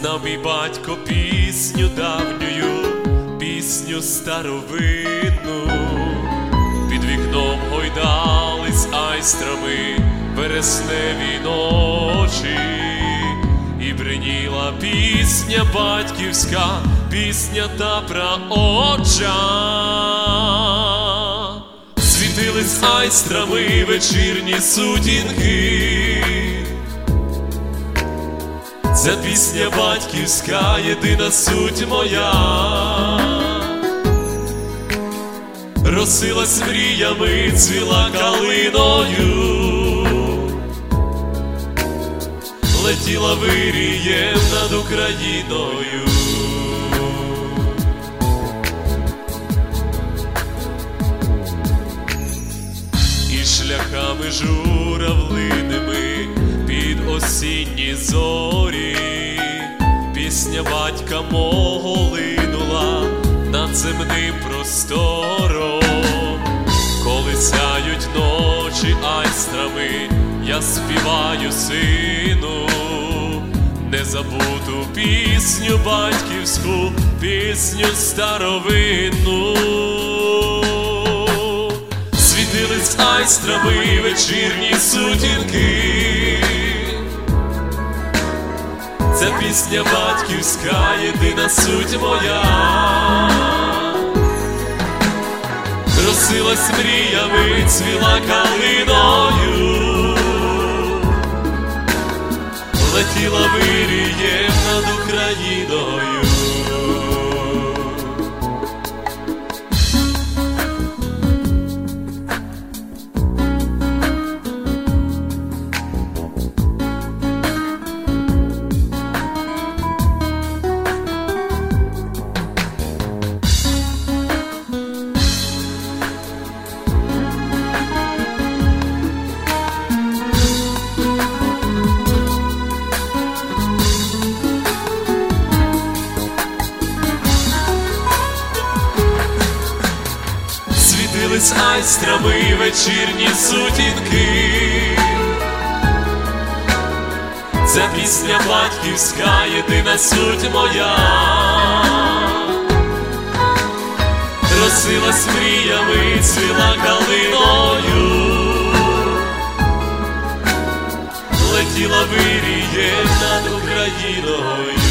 Знав мій батько пісню давнюю, пісню старовинну. Під вікном гойдались айстрами вересневі ночі, і бриніла пісня батьківська, пісня та праотча. Світились айстрами вечірні сутінки. Ця пісня батьківська, єдина суть моя. Росилась мріями, цвіла калиною, летіла вирієм над Україною. І шляхами журавлиними під осінні зорі пісня батька мого линула над земним простором. Коли сяють ночі айстрами, я співаю сину незабуту пісню батьківську, пісню старовинну. Світились айстрами вечірні сутінки. Ця пісня батьківська, єдина суть моя. Росилась мріями, цвіла калиною, летіла вирієм над Україною. Світились айстрами вечірні сутінки. Ця пісня батьківська, єдина суть моя. Росилась мріями, цвіла калиною, летіла вирієм над Україною.